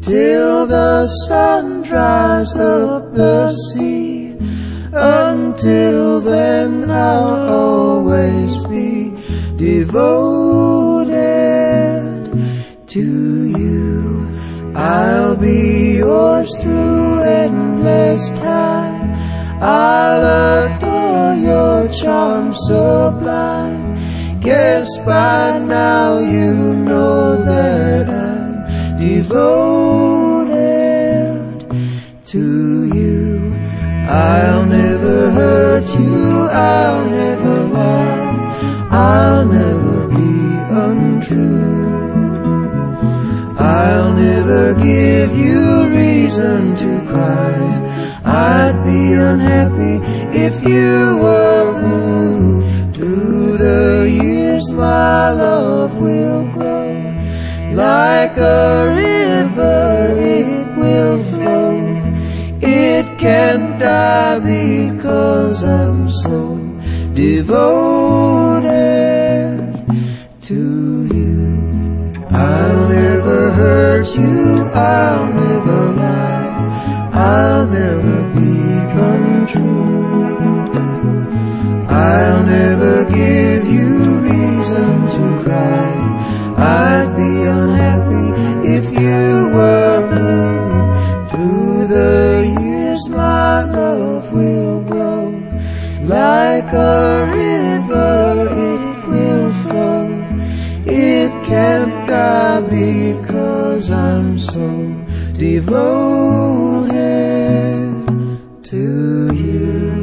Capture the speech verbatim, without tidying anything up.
till the sun dries up the sea. Until then I'll always be devoted to you. I'll be yours through endless time. I'll adore your charm sublime. Guess by now you know that I'm devoted to you. I'll never hurt you, I'll never lie, I'll never be untrue. I'll never give you reason to cry. I'd be unhappy if you were blue. Through the years my love will grow. Like a river it will flow. It can't die because I'm so devoted to you. I'll never hurt you, I'll never lie, I'll never be untrue. I'll never give you reason to cry. I'd be unhappy if you were blue. Through the years my love will grow. Like a river it will flow. It can't die because I'm so devoted to you.